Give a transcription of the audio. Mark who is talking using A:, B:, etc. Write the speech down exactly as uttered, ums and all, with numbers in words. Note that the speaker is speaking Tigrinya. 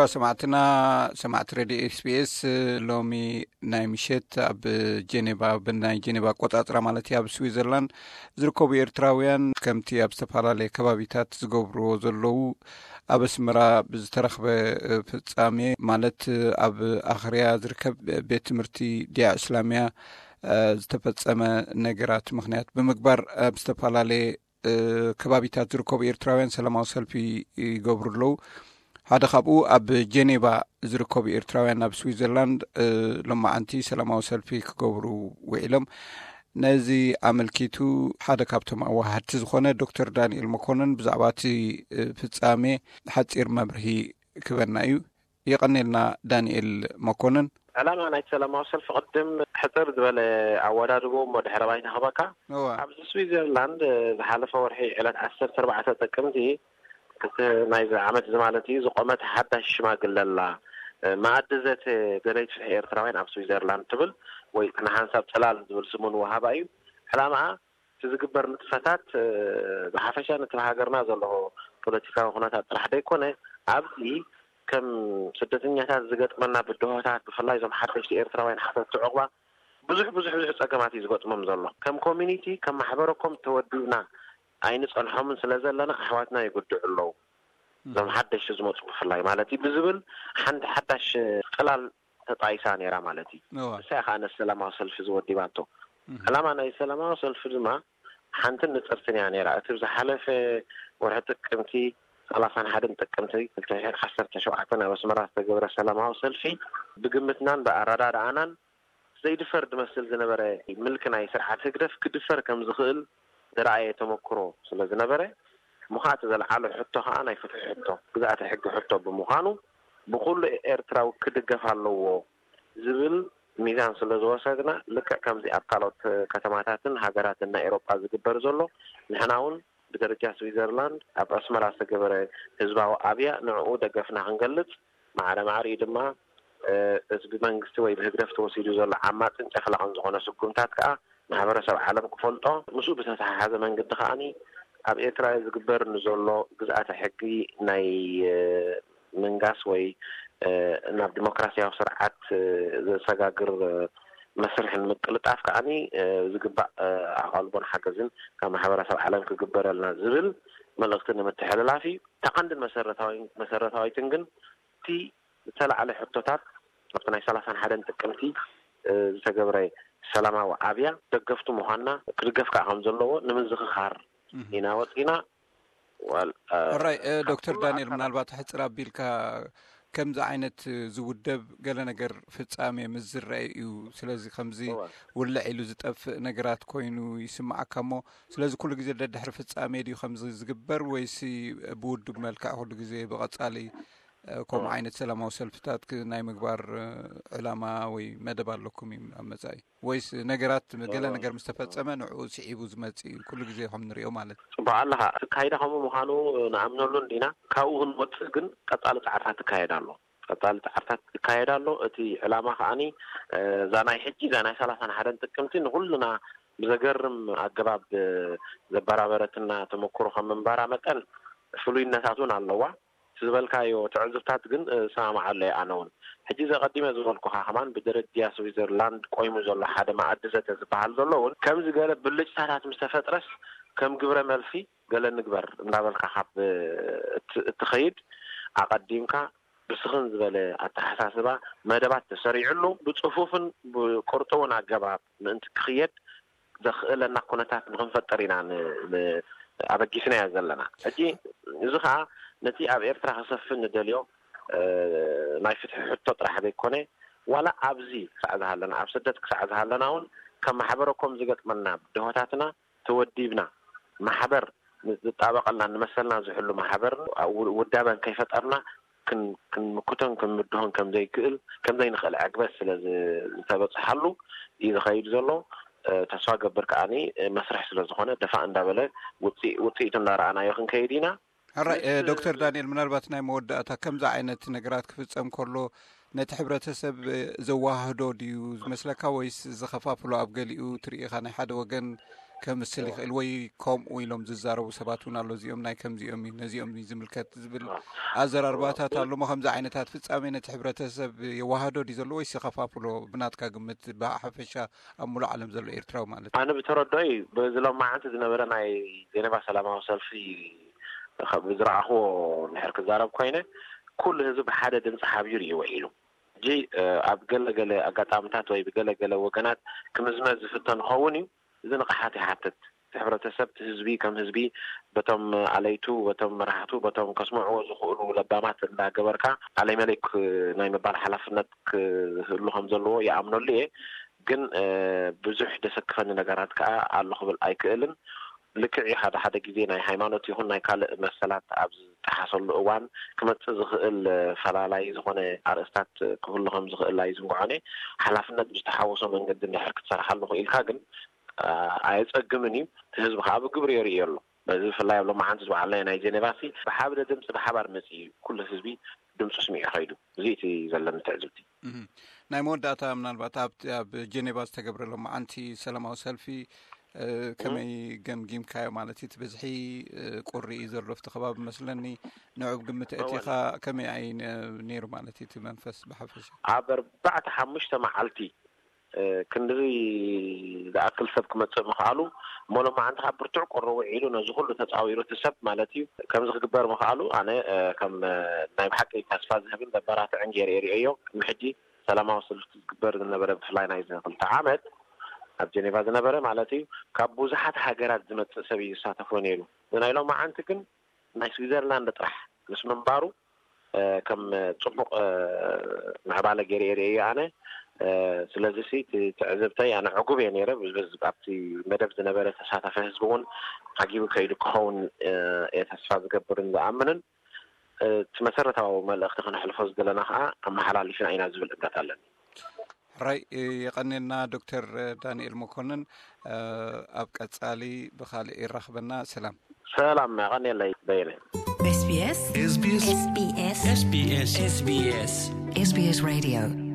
A: ክቡራ ሰማዕትና ሰማዕት ሬድዮ ኤስ ቢ ኤስ ሎሚ ናይ ምሸት ኣብ ጄኔቫ ብናይ ጄኔቫ ቆጣጥራ ማለት ኣብ ስዊዘርላንድ ዝርከቡ ኤርትራውያን ከምቲ ኣብ ዝተፈላለዩ ከባቢታት ዝገብርዎ ዘለዉ ኣብ ኣስመራ ብዝተረኽበ ፍጻሜ ማለት ኣብ ኣኽርያ ዝርከብ ቤት ትምህርቲ ዲያ እስላምያ ዝተፈጸመ ነገራት ምኽንያት ብምግባር ኣብ ዝተፈላለዩ ከባቢታት ዝርከቡ ኤርትራውያን ሰላማዊ ሰልፊ ይገብሩ ኣለዉ ሓደ ካብኡ ኣብ ጄኔቫ ዝርከቡ ኤርትራውያን ኣብ ስዊዘርላንድ ሎማዓንቲ ሰላማዊ ሰልፊ ክገብሩ ውዒሎም ነዚ ኣመልኪቱ ሓደ ካብቶም ኣዋሃድቲ ዝኾነ ዶክተር ዳንኤል መኮንን ብዛዕባ እቲ ፍጻሜ ሓፂር መብርሂ ክበና እዩ ይቐኒልና ዳንኤል መኮንን
B: ዕላማ ናይ ሰላማዊ ሰልፊ ቅድም ሕፅር ዝበለ ኣወዳድቦ መድሕረ ባይታ ኸበካ ኣብዚ ስዊዘርላንድ ዝሓለፈ ወርሒ ዕለት ዓሰርተ ኣርባዕተ ጥቅምቲ ናይ ዓመት ዝማለት እዩ ዝቆመት ሓዳሽ ሽማግለ ኣላ ማዕድዘት ገለይቲ ፍትሒ ኤርትራውያን ኣብ ስዊዘርላንድ ትብል ወይ ንሓንሳብ ፅላል ዝብል ስሙን ወሃባ እዩ ዕላማኣ ዝግበር ንጥፈታት ብሓፈሻ ነቲ ሃገርና ዘለዎ ፖለቲካዊ ኩነታት ጥራሕ ደይኮነ ኣብዚ ከም ስደተኛታት ዝገጥመና ብድሆታት ብፍላይ ዞም ሓደሽቲ ኤርትራውያን ሓተት ዕቑባ ብዙሕ ብዙሕ ብዙሕ ፀገማት እዩ ዝገጥሞም ዘሎ ከም ኮሚኒቲ ከም ማሕበረኩም ተወዲብና ኣይንፀንሖምን ስለ ዘለና ኣሕዋትና ይጉድዑ ኣለዉ ዞም ሓደሽቲ ዝመፁ ብፍላይ ማለት እዩ ብዝብል ሓንቲ ሓዳሽ ፅላል ተጣይሳ ነይራ ማለት እዩ እሳይ ከዓ ነቲ ሰላማዊ ሰልፊ ዝወዲባቶ ዕላማ ናይ ሰላማዊ ሰልፊ ድማ ሓንትን ንፅርትን እያ ነይራ እቲ ብዝሓለፈ ወርሒ ጥቅምቲ ሰላሳን ሓደን ጥቅምቲ ክልተ ሽሕን ዓሰርተ ሸውዓተ ኣብ ኣስመራ ዝተገብረ ሰላማዊ ሰልፊ ብግምትናን ብኣረዳድኣናን ዘይድፈር ድመስል ዝነበረ ምልክ ናይ ስርዓት ህግደፍ ክድፈር ከም ዝኽእል ዝረኣየ ተመክሮ ስለ ዝነበረ ምኻት ዘለዓለ ሕቶ ከዓ ናይ ፍትሒ ሕቶ ግዛእቲ ሕጊ ሕቶ ብምዃኑ ብኩሉ ኤርትራዊ ክድገፍ ኣለዎ ዝብል ሚዛን ስለ ዝወሰድና ልክዕ ከምዚ ኣብ ካልኦት ከተማታትን ሃገራትን ናይ ኤሮጳ ዝግበር ዘሎ ንሕና እውን ብደረጃ ስዊዘርላንድ ኣብ ኣስመራ ዝተገበረ ህዝባዊ ኣብያ ንዕኡ ደገፍና ክንገልጽ ማዕረ ማዕሪ ድማ እዚ ብመንግስቲ ወይ ብህግደፍ ተወሲዱ ዘሎ ዓማፅን ጨፍላቕን ዝኾነ ስጉምታት ከዓ ማሕበረሰብ ዓለም ክፈልጦ ምስኡ ብተተሓሓዘ መንገዲ ከዓኒ ኣብ ኤርትራ ዝግበር ንዘሎ ግዝኣተ ሕጊ ናይ መንጋስ ወይ ናብ ዲሞክራሲያዊ ስርዓት ዘሰጋግር መስርሕን ምቅልጣፍ ከዓኒ ዝግባእ ኣቓልቦን ሓገዝን ካብ ማሕበረሰብ ዓለም ክግበረልና ዝብል መልእኽቲ ንምትሕልላፍ እዩ ተቐንድን መሰረታዊ መሰረታዊትን ግን እቲ ዝተለዓለ ሕቶታት ኣብቲ ናይ ሰላሳን ሓደን ጥቅምቲ ዝተገብረ ሰላማዊ ኣብያ ደገፍቱ ምዃንና ክድገፍ ከዓ ከም ዘለዎ ንምዝኽኻር ኢና ወፂና
A: ራይ ዶክተር ዳንኤል ምናልባት ሕፅር ኣቢልካ ከምዚ ዓይነት ዝውደብ ገለ ነገር ፍጻሜ ምስ ዝረአ እዩ ስለዚ ከምዚ ውልዕ ኢሉ ዝጠፍእ ነገራት ኮይኑ ይስማዓካ እሞ ስለዚ ኩሉ ግዜ ደድሕሪ ፍጻሜ ድዩ ከምዚ ዝግበር ወይሲ ብውድብ መልክዕ ኩሉ ግዜ ብቐጻሊ ከምኡ ዓይነት ሰላማዊ ሰልፍታት ናይ ምግባር ዕላማ ወይ መደብ ኣለኩም እዩ ኣብ መጻኢ ወይስ ነገራት ገለ ነገር ምስ ተፈጸመ ንዕኡ ስዒቡ ዝመጽእ ኩሉ ግዜ ከም ንሪኦ ማለት
B: ጽቡቕ ኣለኻ ካይዳ ከምኡ ምዃኑ ንኣምነሉ እንዲና ካብኡ ክንወፅእ ግን ቀጻሊ ፃዕርታት ትካየድ ኣሎ ቀጻሊ ፃዕርታት ትካየድ ኣሎ እቲ ዕላማ ከዓኒ እዛ ናይ ሕጂ እዛ ናይ ሰላሳን ሓደን ጥቅምቲ ንኩሉና ብዘገርም ኣገባብ ዘበራበረትና ተመክሮ ከም ምንባራ መጠን ፍሉይነታት እውን ኣለዋ ዝበልካዮ ትዕዝብታት ግን ሰማዓለ ኣነ እውን ሕጂ ዘቐዲመ ዝበልኩ ከማን ብደረጃ ስዊዘርላንድ ቆይሙ ዘሎ ሓደ ማዕድዘት ዝበሃል ዘሎ እውን ከምዚ ገለ ብልጭታት ምስ ተፈጥረስ ከም ግብረ መልፊ ገለ ንግበር እንዳበልካ ካብ እትኸይድ ኣቐዲምካ ብስኽን ዝበለ ኣተሓሳስባ መደባት ተሰሪዕሉ ብፅፉፍን ብቁርጡውን ኣገባብ ምእንቲ ክኽየድ ዘኽእለና ኩነታት ንክንፈጠር ኢና ኣበጊስና እያ ዘለና ሕጂ እዚ ከዓ ነቲ ኣብ ኤርትራ ክሰፍን ንደልዮ ናይ ፍትሒ ሕቶ ጥራሕ ዘይኮነ ዋላ ኣብዚ ክሳዕ ዝሃለና ኣብ ስደት ክሳዕ ዝሃለና እውን ከም ማሕበረኮም ዝገጥመና ድሆታትና ተወዲብና ማሕበር ዝጣበቐልና ንመሰልና ዝሕሉ ማሕበር ውዳበን ከይፈጠርና ክንምክቶን ክንምድሆን ከም ዘይክእል ከም ዘይንኽእል ዕግበት ስለ ዝተበፅሓሉ እዩ ዝኸይድ ዘሎ ተስፋ ገብር ከዓኒ መስርሕ ስለ ዝኾነ ደፋእ እንዳበለ ውፅኢቱ እንዳረኣናዮ ክንከይድ ኢና
A: هراي دكتور دانيال منالبات ناي موداتا كم ذا عينت نجارات كفتسم كله نتحبرت سب زواهدو ديو مثل كويس زخفاف لو أبجليو تري خانة حد وجن كمثل يخل وي كوم ويلهم ززارو سباتون الله زيوم ناي كم زيوم نزيوم زملكات زبل أزر أربعة الله ما خمسة عينتات في تسامينة حبرة سب يوهدو دي زلوا يسخفافلو بنات كقمت بحفشة أمور عالم زلوا إيرتراو مالت
B: أنا بتردي بزلوا ما عند زنبرنا جنبا سلامة وصل في بزرعه نحرك الزارب كوينة كل هذا حدا دم صحابي يوعيله جي أبقى قال أقطعمتات وي بقى قال وكانت كمزمز في التنخوني إذا نقحاتي حتى حبرة سبت هزبي كم هزبي بتم عليتو بتم راحتو بتم قسمعو زخولو لبامات لا جبركا علي ملك نايم بار حلفنت لهم زلوا يعملوا لي جن بزح دسكفن نجارات كا الله قبل أيكلن لكعي هذا هذا جدينا هيمانوتي هون نايكال مسألة أبز تحصل أوان كما تزغل فلالاي زخونة أرستات كلهم زغل لاي زمعني حلفنا بجتحوصوا من قد نحرك صراحة الله إلكاجن عايز أجمعني تهز بخاب كبر يريله بس فلا يبلو ما عنده على ناي جنباسي بحابة دمس بحبار مسي كل حزبي دمس اسمي خيدو زيتي زلنا تعزبتي
A: ناي مود داتا من البتاب بجنباس تقبر لهم أنتي سلام وسلفي كما جم جيم كايو مالتي تبزحي قري زرفت خباب مثلني نوعب قمة اتيخا كما عين نيرو مالتي تمنفس بحفش
B: عبر بعد حمشت معلتي كندري ذا أكل سب كما تسمعوا مولا ما عندها برتع قروا عيلو نزخل تتعاويرو تسب مالتي كم زخ كبار مخالو أنا كم نايم حكي كاسفاز هبين دبارات عندي ريريو محجي سلامة وصلت كبار النبرة بفلاين عايزين قلت عامد أب جنيفا النبرة مالتي كابوز حتى حجرات زمت سبي ساتفونيلو أنا لو ما عندكن ناي سويسرلاند ترح مش من بارو كم تصبق مع بالله جريريو أنا سلازسي تعذبتي أنا عقوب يعني رب بس بعطي مدرب زنبرة تساعد هزبون عجيب كيد كون يتسفاد قبر الأمن تمسرت أو ما الأختخنا حلفوز دلنا أما حلال شيء أين عزب الإبداع لنا
A: رأي يقننا دكتور دانيال مكونن أبقى تسالي بخالي الرخبنا سلام
B: سلام غني الله يبينه
C: إس بي إس إس بي إس إس بي إس إس بي إس إس بي إس راديو